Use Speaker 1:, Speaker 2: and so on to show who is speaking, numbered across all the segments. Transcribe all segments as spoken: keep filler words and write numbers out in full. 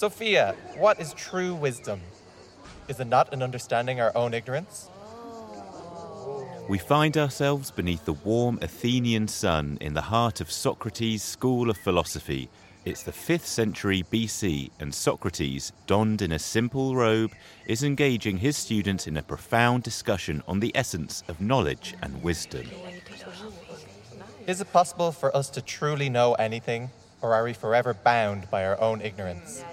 Speaker 1: Sophia, what is true wisdom? Is it not in understanding our own ignorance?
Speaker 2: We find ourselves beneath the warm Athenian sun in the heart of Socrates' school of philosophy. It's the fifth century B C, and Socrates, donned in a simple robe, is engaging his students in a profound discussion on the essence of knowledge and wisdom.
Speaker 1: Is it possible for us to truly know anything, or are we forever bound by our own ignorance?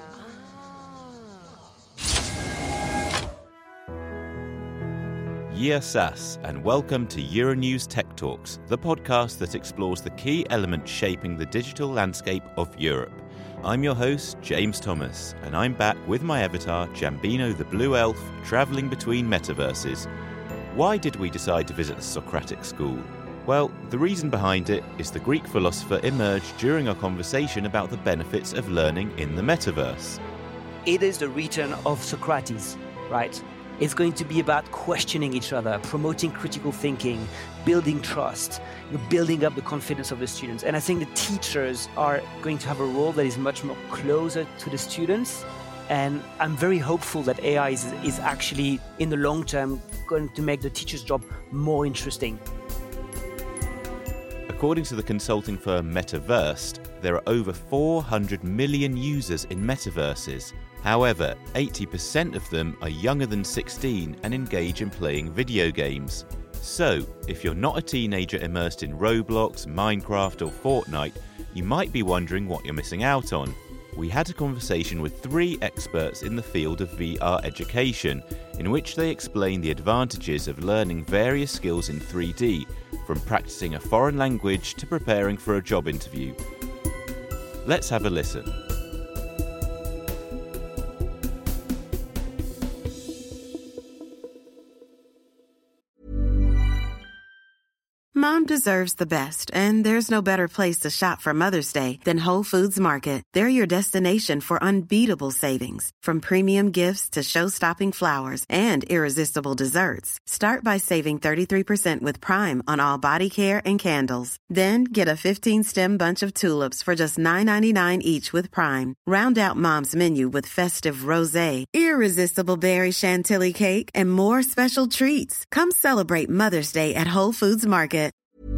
Speaker 2: Yeasas, and welcome to Euronews Tech Talks, the podcast that explores the key elements shaping the digital landscape of Europe. I'm your host, James Thomas, and I'm back with my avatar, Jambino the Blue Elf, travelling between metaverses. Why did we decide to visit the Socratic school? Well, the reason behind it is the Greek philosopher emerged during our conversation about the benefits of learning in the metaverse.
Speaker 3: It is the return of Socrates, right? It's going to be about questioning each other, promoting critical thinking, building trust, you know, building up the confidence of the students. And I think the teachers are going to have a role that is much more closer to the students. And I'm very hopeful that A I is, is actually, in the long term, going to make the teacher's job more interesting.
Speaker 2: According to the consulting firm Metaversed, there are over four hundred million users in metaverses. However, eighty percent of them are younger than sixteen and engage in playing video games. So, if you're not a teenager immersed in Roblox, Minecraft or Fortnite, you might be wondering what you're missing out on. We had a conversation with three experts in the field of V R education, in which they explain the advantages of learning various skills in three D, from practicing a foreign language to preparing for a job interview. Let's have a listen.
Speaker 4: Mom deserves the best, and there's no better place to shop for Mother's Day than Whole Foods Market. They're your destination for unbeatable savings, from premium gifts to show-stopping flowers and irresistible desserts. Start by saving thirty-three percent with Prime on all body care and candles. Then get a fifteen-stem bunch of tulips for just nine ninety-nine each with Prime. Round out Mom's menu with festive rosé, irresistible berry chantilly cake, and more special treats. Come celebrate Mother's Day at Whole Foods Market.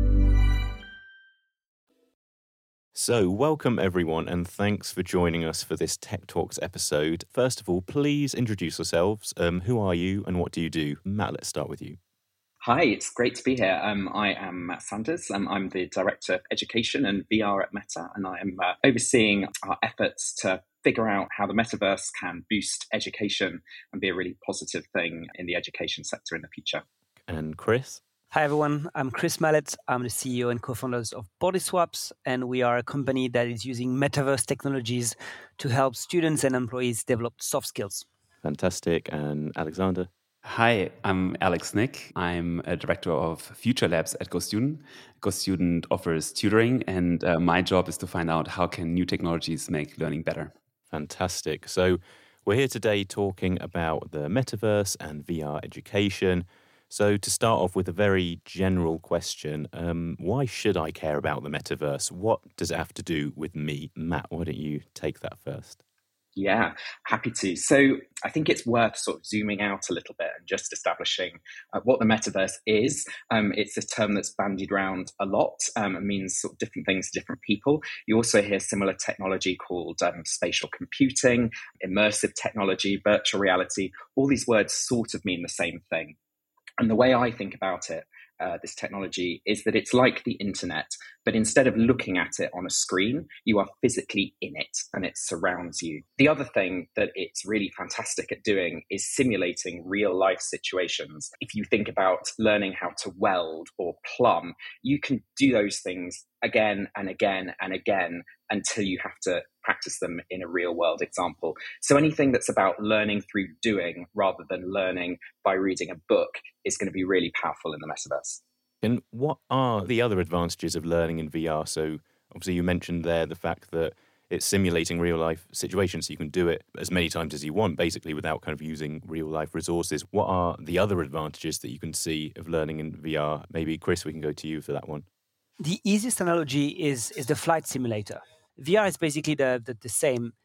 Speaker 2: So, welcome everyone, and thanks for joining us for this Tech Talks episode. First of all, please introduce yourselves. Um, who are you and what do you do? Matt, let's start with you.
Speaker 5: Hi, it's great to be here. Um, I am Matt Sanders. Um, I'm the Director of Education and V R at Meta, and I am uh, overseeing our efforts to figure out how the metaverse can boost education and be a really positive thing in the education sector in the future.
Speaker 2: And Chris?
Speaker 3: Hi, everyone. I'm Chris Mallett. I'm the C E O and co-founders of Bodyswaps, and we are a company that is using metaverse technologies to help students and employees develop soft skills.
Speaker 2: Fantastic. And Alexander?
Speaker 6: Hi, I'm Alex Nick. I'm a director of Future Labs at GoStudent. GoStudent offers tutoring, and uh, my job is to find out how can new technologies make learning better.
Speaker 2: Fantastic. So we're here today talking about the metaverse and V R education. So to start off with a very general question, um, why should I care about the metaverse? What does it have to do with me? Matt, why don't you take that first?
Speaker 5: Yeah, happy to. So I think it's worth sort of zooming out a little bit and just establishing uh, what the metaverse is. Um, it's a term that's bandied around a lot. Um, it means sort of different things to different people. You also hear similar technology called um, spatial computing, immersive technology, virtual reality. All these words sort of mean the same thing. And the way I think about it, uh, this technology, is that it's like the internet, but instead of looking at it on a screen, you are physically in it and it surrounds you. The other thing that it's really fantastic at doing is simulating real life situations. If you think about learning how to weld or plumb, you can do those things again and again and again until you have to practice them in a real world example. So anything that's about learning through doing rather than learning by reading a book is going to be really powerful in the metaverse.
Speaker 2: And what are the other advantages of learning in V R? So obviously you mentioned there the fact that it's simulating real life situations, so you can do it as many times as you want, basically without kind of using real life resources. What are the other advantages that you can see of learning in V R? Maybe Chris, we can go to you for that one.
Speaker 3: The easiest analogy is, is the flight simulator. V R is basically the, the, the same.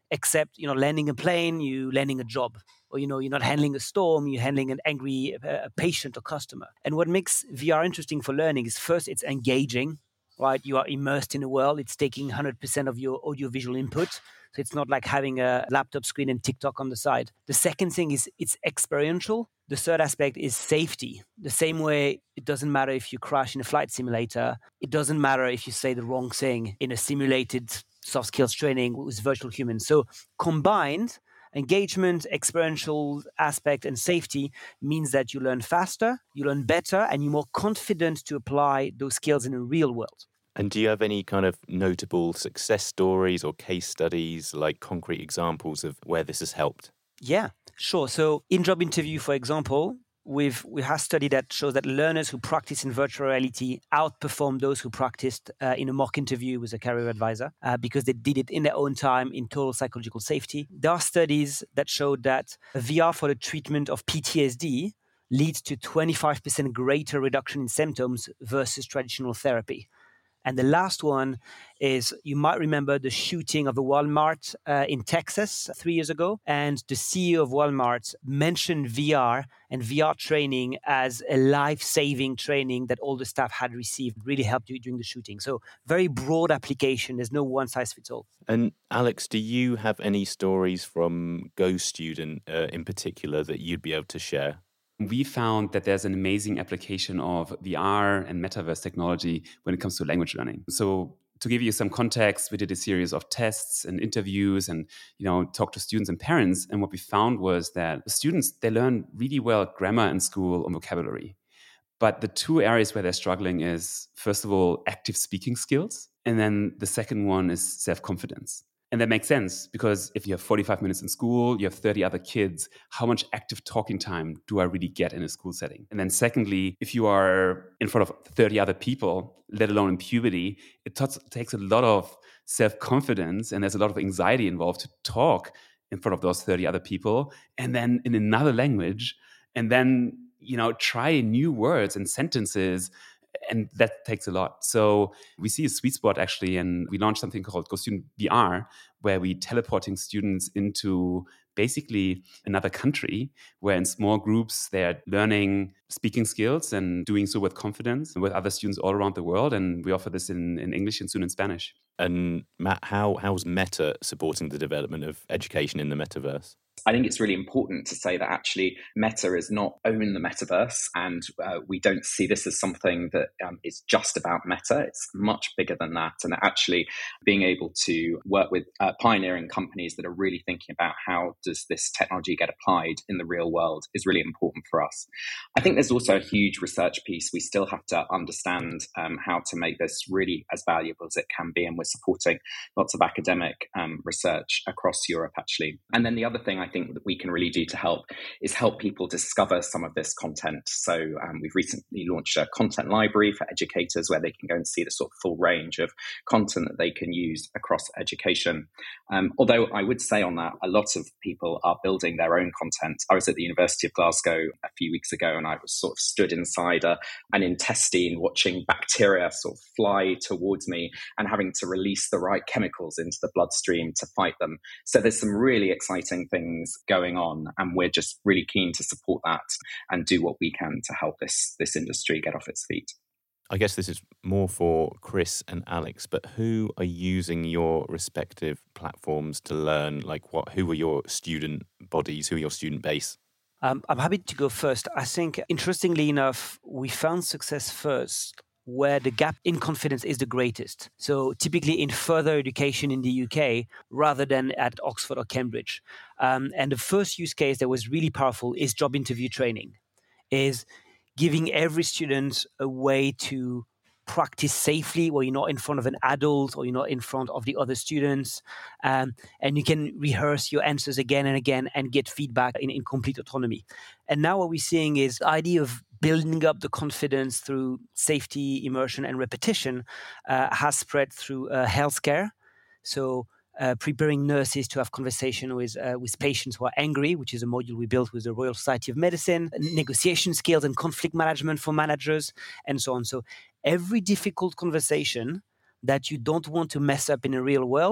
Speaker 3: except, you know, landing a plane, you landing a job. Or, you know, you're not handling a storm, you're handling an angry uh, patient or customer. And what makes V R interesting for learning is, first, it's engaging, right? You are immersed in a world. It's taking one hundred percent of your audiovisual input. So it's not like having a laptop screen and TikTok on the side. The second thing is it's experiential. The third aspect is safety. The same way it doesn't matter if you crash in a flight simulator. It doesn't matter if you say the wrong thing in a simulated soft skills training with virtual humans. So combined, engagement, experiential aspect, and safety means that you learn faster, you learn better, and you're more confident to apply those skills in the real world.
Speaker 2: And do you have any kind of notable success stories or case studies, like concrete examples of where this has helped?
Speaker 3: Yeah, sure. So in job interview, for example, We've, we have a study that shows that learners who practice in virtual reality outperform those who practiced uh, in a mock interview with a career advisor uh, because they did it in their own time in total psychological safety. There are studies that show that V R for the treatment of P T S D leads to twenty-five percent greater reduction in symptoms versus traditional therapy. And the last one is, you might remember the shooting of a Walmart uh, in Texas three years ago. And the C E O of Walmart mentioned V R and V R training as a life-saving training that all the staff had received, really helped you during the shooting. So very broad application. There's no one size fits all.
Speaker 2: And Alex, do you have any stories from Go Student uh, in particular that you'd be able to share?
Speaker 6: We found that there's an amazing application of V R and metaverse technology when it comes to language learning. So to give you some context, we did a series of tests and interviews and, you know, talked to students and parents. And what we found was that students, they learn really well grammar in school and vocabulary. But the two areas where they're struggling is, first of all, active speaking skills. And then the second one is self-confidence. And that makes sense, because if you have forty-five minutes in school, you have thirty other kids, how much active talking time do I really get in a school setting? And then secondly, if you are in front of thirty other people, let alone in puberty, it t- takes a lot of self-confidence and there's a lot of anxiety involved to talk in front of those thirty other people, and then in another language, and then, you know, try new words and sentences. And that takes a lot. So we see a sweet spot, actually, and we launched something called Go Student V R, where we teleporting students into basically another country, where in small groups they're learning speaking skills and doing so with confidence with other students all around the world. And we offer this in, in English and soon in Spanish.
Speaker 2: And Matt, how how's Meta supporting the development of education in the metaverse?
Speaker 5: I think it's really important to say that actually Meta is not own the metaverse, and uh, we don't see this as something that um, is just about Meta. It's much bigger than that. And actually being able to work with uh, pioneering companies that are really thinking about how does this technology get applied in the real world is really important for us. I think there's also a huge research piece. We still have to understand um, how to make this really as valuable as it can be. And we're supporting lots of academic um, research across Europe, actually. And then the other thing I think that we can really do to help is help people discover some of this content. So um, we've recently launched a content library for educators where they can go and see the sort of full range of content that they can use across education. Um, although I would say on that, a lot of people are building their own content. I was at the University of Glasgow a few weeks ago and I was sort of stood inside a, an intestine watching bacteria sort of fly towards me and having to release the right chemicals into the bloodstream to fight them. So there's some really exciting things going on, and we're just really keen to support that and do what we can to help this this industry get off its feet.
Speaker 2: I guess this is more for Chris and Alex, but who are using your respective platforms to learn? Like, what? Who are your student bodies? Who are your student base?
Speaker 3: Um, I'm happy to go first. I think, interestingly enough, we found success first where the gap in confidence is the greatest. So typically in further education in the U K rather than at Oxford or Cambridge. Um, and the first use case that was really powerful is job interview training, is giving every student a way to practice safely where you're not in front of an adult or you're not in front of the other students. Um, and you can rehearse your answers again and again and get feedback in, in complete autonomy. And now what we're seeing is the idea of building up the confidence through safety, immersion, and repetition uh, has spread through uh, healthcare. So uh, preparing nurses to have conversation with uh, with patients who are angry, which is a module we built with the Royal Society of Medicine, negotiation skills and conflict management for managers, and so on. So every difficult conversation that you don't want to mess up in the real world,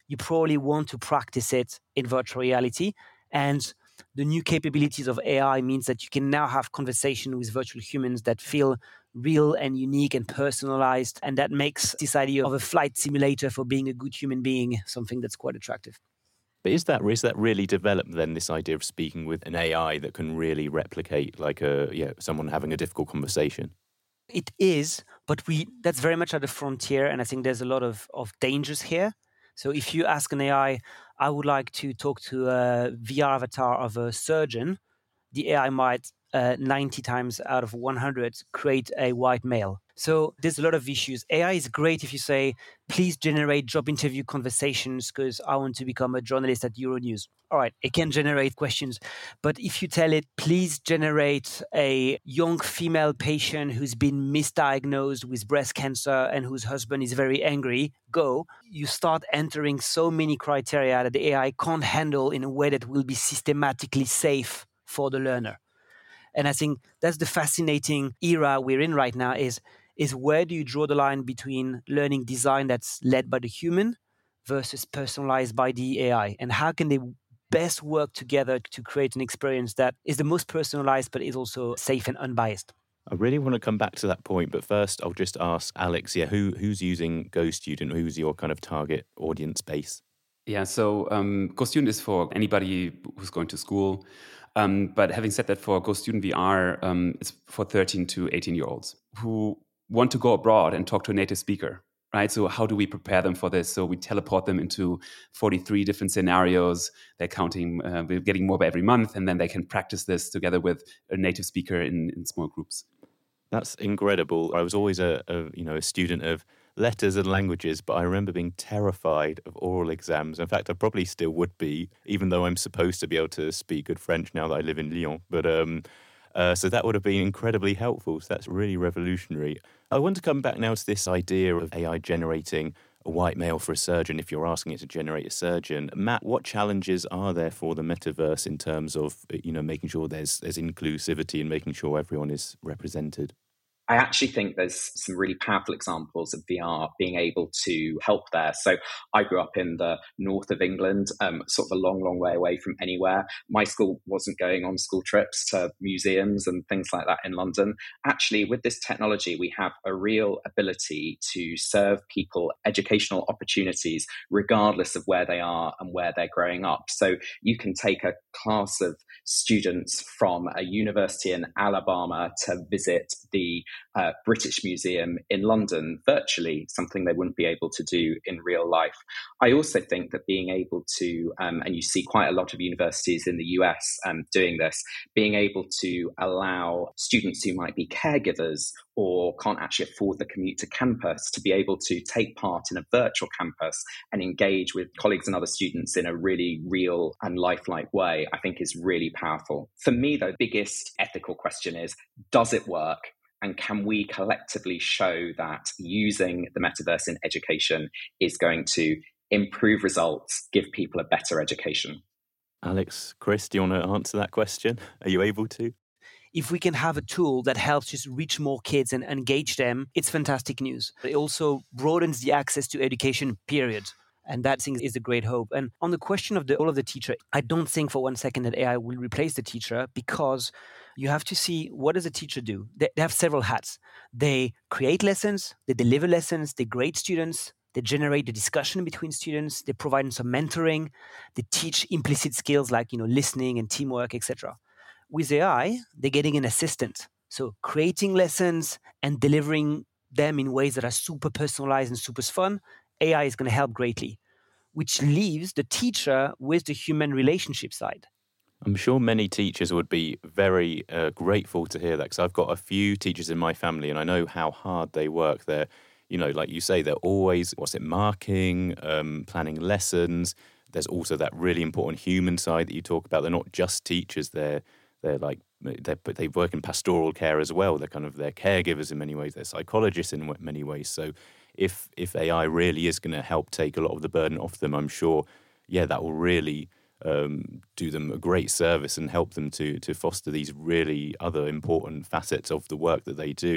Speaker 3: you probably want to practice it in virtual reality. And the new capabilities of A I means that you can now have conversation with virtual humans that feel real and unique and personalized. And that makes this idea of a flight simulator for being a good human being something that's quite attractive.
Speaker 2: But is that is that really developed then, this idea of speaking with an A I that can really replicate like a yeah someone having a difficult conversation?
Speaker 3: It is, but we that's very much at the frontier, and I think there's a lot of, of dangers here. So if you ask an A I, I would like to talk to a V R avatar of a surgeon, the A I might uh, ninety times out of one hundred create a white male. So there's a lot of issues. A I is great if you say, please generate job interview conversations because I want to become a journalist at Euronews. All right, it can generate questions. But if you tell it, please generate a young female patient who's been misdiagnosed with breast cancer and whose husband is very angry, go, you start entering so many criteria that the A I can't handle in a way that will be systematically safe for the learner. And I think that's the fascinating era we're in right now is, is where do you draw the line between learning design that's led by the human versus personalized by the A I? And how can they best work together to create an experience that is the most personalized but is also safe and unbiased?
Speaker 2: I really want to come back to that point, but first I'll just ask Alex, yeah, who who's using GoStudent? Who's your kind of target audience base?
Speaker 6: Yeah, so um, GoStudent is for anybody who's going to school. Um, but having said that, for GoStudent V R, um, it's for thirteen to eighteen-year-olds who want to go abroad and talk to a native speaker, right? So how do we prepare them for this? So we teleport them into forty-three different scenarios. They're counting, uh, we're getting more by every month, and then they can practice this together with a native speaker in, in small groups.
Speaker 2: That's incredible. I was always a, a you know a student of letters and languages, but I remember being terrified of oral exams. In fact, I probably still would be, even though I'm supposed to be able to speak good French now that I live in Lyon. But um, uh, so that would have been incredibly helpful. So that's really revolutionary. I want to come back now to this idea of A I generating a white male for a surgeon if you're asking it to generate a surgeon. Matt, what challenges are there for the metaverse in terms of, you know, making sure there's there's inclusivity and making sure everyone is represented?
Speaker 5: I actually think there's some really powerful examples of V R being able to help there. So I grew up in the north of England, um, sort of a long, long way away from anywhere. My school wasn't going on school trips to museums and things like that in London. Actually, with this technology, we have a real ability to serve people educational opportunities regardless of where they are and where they're growing up. So you can take a class of students from a university in Alabama to visit the Uh, British Museum in London virtually, something they wouldn't be able to do in real life. I also think that being able to, um, and you see quite a lot of universities in the U S um, doing this, being able to allow students who might be caregivers or can't actually afford the commute to campus to be able to take part in a virtual campus and engage with colleagues and other students in a really real and lifelike way, I think is really powerful. For me, though, the biggest ethical question is, does it work? And can we collectively show that using the metaverse in education is going to improve results, give people a better education?
Speaker 2: Alex, Chris, do you want to answer that question? Are you able to?
Speaker 3: If we can have a tool that helps just reach more kids and engage them, it's fantastic news. It also broadens the access to education, period. And that thing is a great hope. And on the question of the role of the teacher, I don't think for one second that A I will replace the teacher, because you have to see, what does a teacher do? They, they have several hats. They create lessons, they deliver lessons, they grade students, they generate the discussion between students, they provide some mentoring, they teach implicit skills like, you know, listening and teamwork, et cetera. With A I, they're getting an assistant. So creating lessons and delivering them in ways that are super personalized and super fun, A I is going to help greatly, which leaves the teacher with the human relationship side.
Speaker 2: I'm sure many teachers would be very uh, grateful to hear that, because I've got a few teachers in my family and I know how hard they work. They're, you know, like you say, they're always, what's it, marking, um, planning lessons. There's also that really important human side that you talk about. They're not just teachers, they're they're like, they're, but they work in pastoral care as well. They're kind of, they're caregivers in many ways, they're psychologists in many ways. So if if A I really is going to help take a lot of the burden off them, I'm sure, yeah, that will really um, do them a great service and help them to to foster these really other important facets of the work that they do.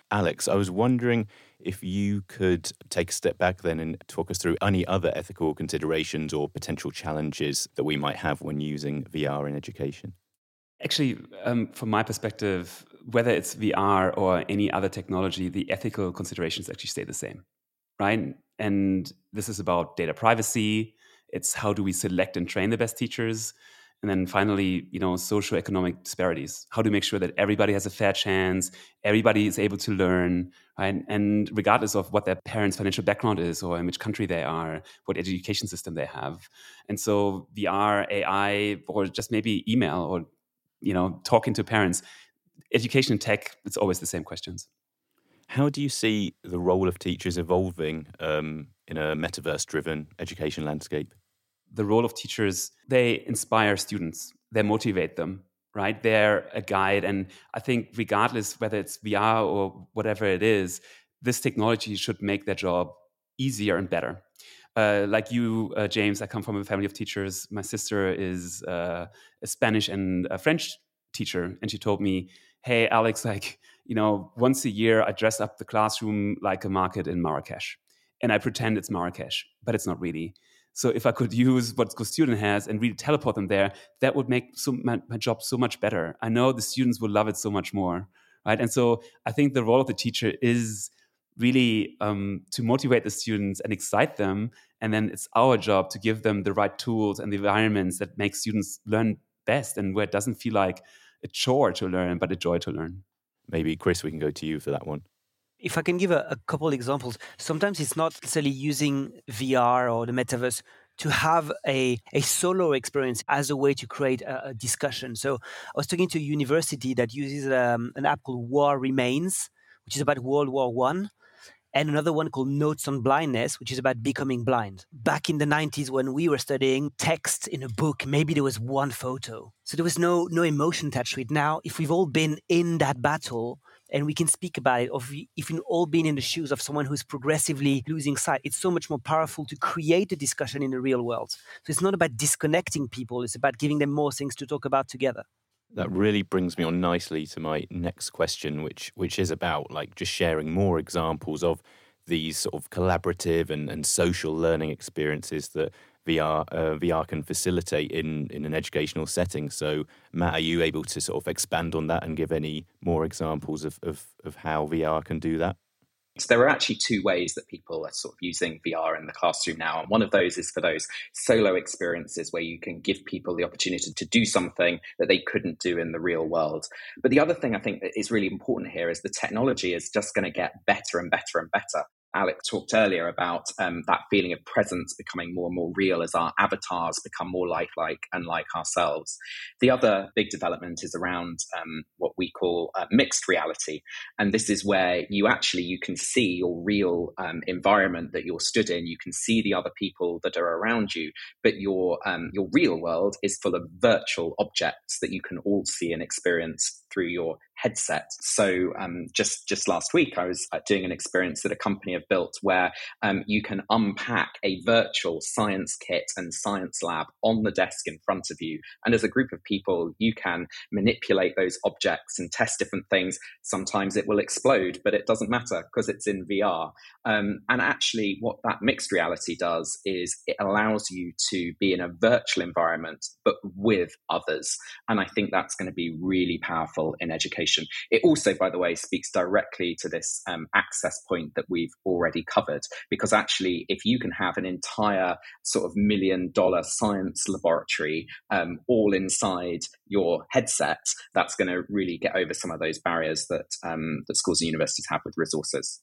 Speaker 2: Alex, I was wondering if you could take a step back then and talk us through any other ethical considerations or potential challenges that we might have when using V R in education.
Speaker 6: Actually, um, from my perspective, whether it's V R or any other technology, the ethical considerations actually stay the same, right? And this is about data privacy. It's how do we select and train the best teachers? And then finally, you know, socioeconomic disparities. How to make sure that everybody has a fair chance, everybody is able to learn, right? And regardless of what their parents' financial background is or in which country they are, what education system they have. And so V R, A I, or just maybe email or, you know, talking to parents, education and tech, it's always the same questions.
Speaker 2: How do you see the role of teachers evolving um, in a metaverse-driven education landscape?
Speaker 6: The role of teachers, they inspire students, they motivate them, right? They're a guide. And I think regardless whether it's V R or whatever it is, this technology should make their job easier and better. Uh, like you, uh, James, I come from a family of teachers. My sister is uh, a Spanish and a French teacher. And she told me, hey, Alex, like, you know, once a year I dress up the classroom like a market in Marrakesh. And I pretend it's Marrakesh, but it's not really. So if I could use what Go Student has and really teleport them there, that would make so, my, my job so much better. I know the students will love it so much more, right? And so I think the role of the teacher is really um, to motivate the students and excite them. And then it's our job to give them the right tools and the environments that make students learn best and where it doesn't feel like a chore to learn, but a joy to learn.
Speaker 2: Maybe, Chris, we can go to you for that one.
Speaker 3: If I can give a, a couple examples, sometimes it's not necessarily using V R or the metaverse to have a, a solo experience as a way to create a, a discussion. So I was talking to a university that uses um, an app called War Remains, which is about World War One, and another one called Notes on Blindness, which is about becoming blind. Back in the nineties, when we were studying text in a book, maybe there was one photo. So there was no, no emotion attached to it. Now, if we've all been in that battle, and we can speak about it, or if we've all been in the shoes of someone who's progressively losing sight, it's so much more powerful to create a discussion in the real world. So it's not about disconnecting people, it's about giving them more things to talk about together.
Speaker 2: That really brings me on nicely to my next question, which which is about like just sharing more examples of these sort of collaborative and, and social learning experiences that V R uh, V R can facilitate in, in an educational setting. So, Matt, are you able to sort of expand on that and give any more examples of, of, of how V R can do that?
Speaker 5: So there are actually two ways that people are sort of using V R in the classroom now. And one of those is for those solo experiences where you can give people the opportunity to do something that they couldn't do in the real world. But the other thing I think that is really important here is the technology is just going to get better and better and better. Alex talked earlier about um, that feeling of presence becoming more and more real as our avatars become more lifelike and like ourselves. The other big development is around um, what we call uh, mixed reality. And this is where you actually, you can see your real um, environment that you're stood in. You can see the other people that are around you, but your, um, your real world is full of virtual objects that you can all see and experience through your headset. So um, just, just last week, I was uh, doing an experience that a company have built where um, you can unpack a virtual science kit and science lab on the desk in front of you. And as a group of people, you can manipulate those objects and test different things. Sometimes it will explode, but it doesn't matter because it's in V R. Um, and actually what that mixed reality does is it allows you to be in a virtual environment, but with others. And I think that's going to be really powerful in education. It also, by the way, speaks directly to this um, access point that we've already covered, because actually, if you can have an entire sort of million dollar science laboratory um, all inside your headset, that's going to really get over some of those barriers that, um, that schools and universities have with resources.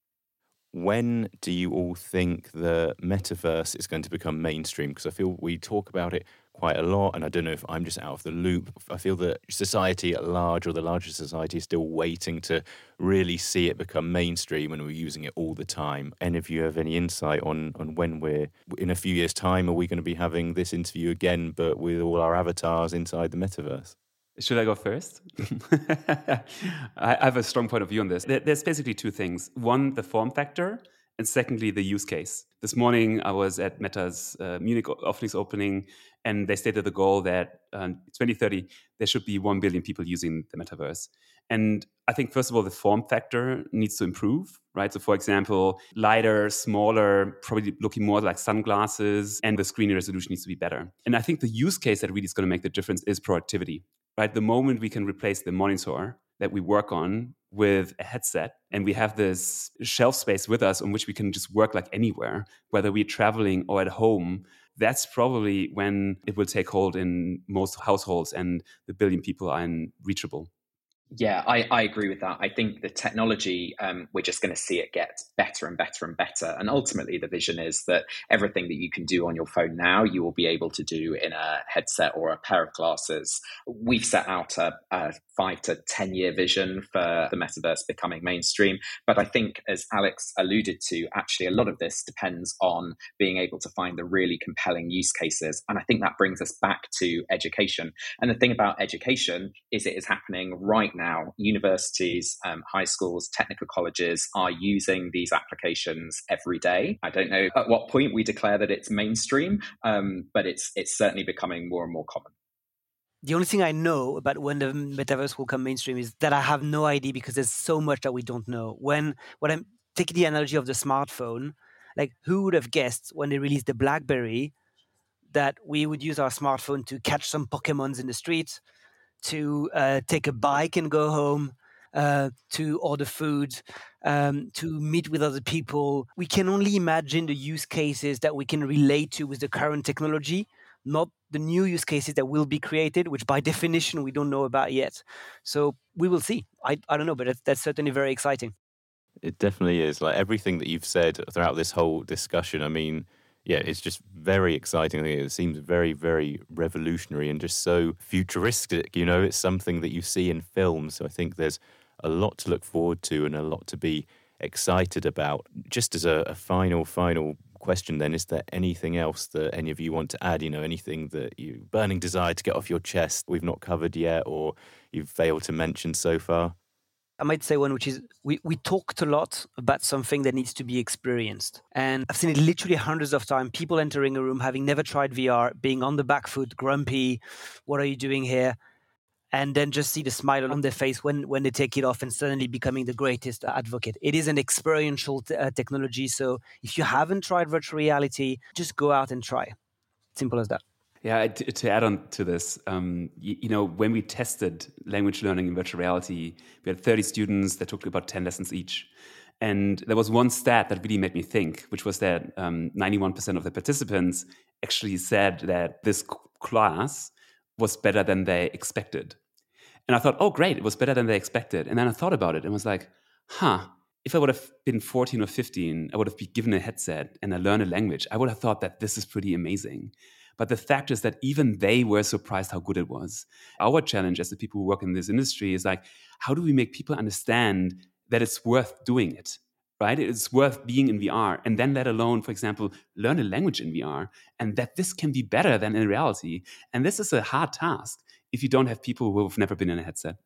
Speaker 2: When do you all think the metaverse is going to become mainstream? Because I feel we talk about it quite a lot, and I don't know if I'm just out of the loop. I feel that society at large, or the larger society, is still waiting to really see it become mainstream, and we're using it all the time. Any of you have any insight on, on when we're, in a few years' time, are we going to be having this interview again, but with all our avatars inside the metaverse?
Speaker 6: Should I go first? I have a strong point of view on this. There's basically two things. One, the form factor, and secondly, the use case. This morning, I was at Meta's uh, Munich office opening, and they stated the goal that um, twenty thirty, there should be one billion people using the metaverse. And I think, first of all, the form factor needs to improve, right? So, for example, lighter, smaller, probably looking more like sunglasses, and the screen resolution needs to be better. And I think the use case that really is going to make the difference is productivity, right? The moment we can replace the monitor that we work on with a headset, and we have this shelf space with us on which we can just work like anywhere, whether we're traveling or at home, that's probably when it will take hold in most households and the billion people are unreachable.
Speaker 5: Yeah, I, I agree with that. I think the technology, um, we're just going to see it get better and better and better. And ultimately, the vision is that everything that you can do on your phone now, you will be able to do in a headset or a pair of glasses. We've set out a, a five to ten year vision for the metaverse becoming mainstream. But I think, as Alex alluded to, actually, a lot of this depends on being able to find the really compelling use cases. And I think that brings us back to education. And the thing about education is it is happening right now. Universities, um, high schools, technical colleges are using these applications every day. I don't know at what point we declare that it's mainstream, um, but it's it's certainly becoming more and more common.
Speaker 3: The only thing I know about when the metaverse will come mainstream is that I have no idea, because there's so much that we don't know. When when I'm taking the analogy of the smartphone, like who would have guessed when they released the BlackBerry that we would use our smartphone to catch some Pokemons in the street, to uh, take a bike and go home, uh, to order food, um, to meet with other people. We can only imagine the use cases that we can relate to with the current technology, not the new use cases that will be created, which by definition we don't know about yet. So we will see. I, I don't know, but that's, that's certainly very exciting.
Speaker 2: It definitely is. Like everything that you've said throughout this whole discussion, I mean, yeah, it's just very exciting. It seems very, very revolutionary and just so futuristic. You know, it's something that you see in films. So I think there's a lot to look forward to and a lot to be excited about. Just as a, a final, final question then, is there anything else that any of you want to add? You know, anything that you, burning desire to get off your chest we've not covered yet or you've failed to mention so far?
Speaker 3: I might say one, which is we, we talked a lot about something that needs to be experienced. And I've seen it literally hundreds of times. People entering a room, having never tried V R, being on the back foot, grumpy, what are you doing here? And then just see the smile on their face when, when they take it off and suddenly becoming the greatest advocate. It is an experiential t- uh, technology. So if you haven't tried virtual reality, just go out and try. Simple as that.
Speaker 6: Yeah, to, to add on to this, um, you, you know, when we tested language learning in virtual reality, we had thirty students that took about ten lessons each. And there was one stat that really made me think, which was that um, ninety-one percent of the participants actually said that this class was better than they expected. And I thought, oh, great, it was better than they expected. And then I thought about it and was like, huh, if I would have been fourteen or fifteen, I would have been given a headset and I learned a language. I would have thought that this is pretty amazing. But the fact is that even they were surprised how good it was. Our challenge as the people who work in this industry is like, how do we make people understand that it's worth doing it, right? It's worth being in V R. And then let alone, for example, learn a language in V R, and that this can be better than in reality. And this is a hard task if you don't have people who have never been in a headset.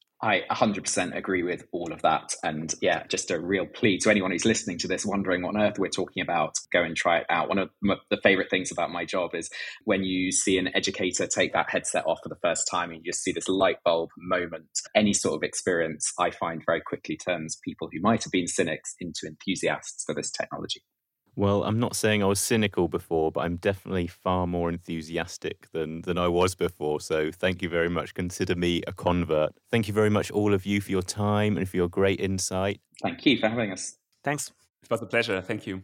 Speaker 5: I one hundred percent agree with all of that. And yeah, just a real plea to anyone who's listening to this, wondering what on earth we're talking about, go and try it out. One of the favorite things about my job is when you see an educator take that headset off for the first time and you just see this light bulb moment. Any sort of experience, I find, very quickly turns people who might have been cynics into enthusiasts for this technology.
Speaker 2: Well, I'm not saying I was cynical before, but I'm definitely far more enthusiastic than, than I was before. So thank you very much. Consider me a convert. Thank you very much, all of you, for your time and for your great insight.
Speaker 5: Thank you for having us.
Speaker 3: Thanks.
Speaker 6: It was a pleasure. Thank you.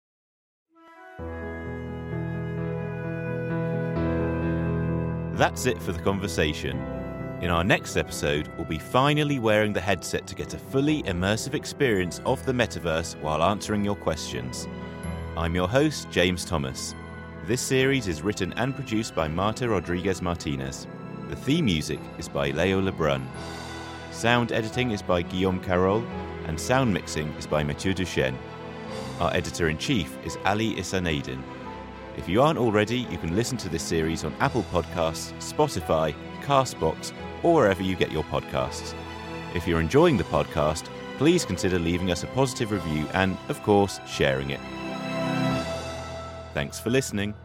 Speaker 2: That's it for the conversation. In our next episode, we'll be finally wearing the headset to get a fully immersive experience of the metaverse while answering your questions. I'm your host, James Thomas. This series is written and produced by Marta Rodriguez Martinez. The theme music is by Leo Lebrun. Sound editing is by Guillaume Carole, and sound mixing is by Mathieu Duchesne. Our editor-in-chief is Ali Isanaidin. If you aren't already, you can listen to this series on Apple Podcasts, Spotify, Castbox, or wherever you get your podcasts. If you're enjoying the podcast, please consider leaving us a positive review and, of course, sharing it. Thanks for listening.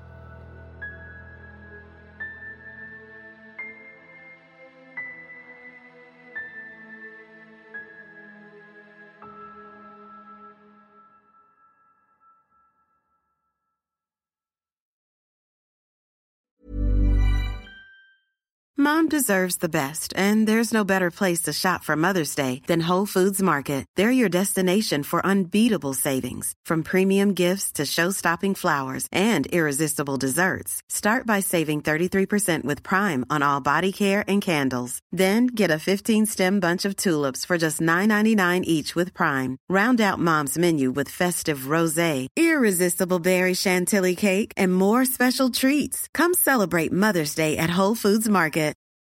Speaker 4: Mom deserves the best, and there's no better place to shop for Mother's Day than Whole Foods Market. They're your destination for unbeatable savings, from premium gifts to show-stopping flowers and irresistible desserts. Start by saving thirty-three percent with Prime on all body care and candles. Then get a fifteen-stem bunch of tulips for just nine ninety-nine each with Prime. Round out Mom's menu with festive rosé, irresistible berry chantilly cake, and more special treats. Come celebrate Mother's Day at Whole Foods Market.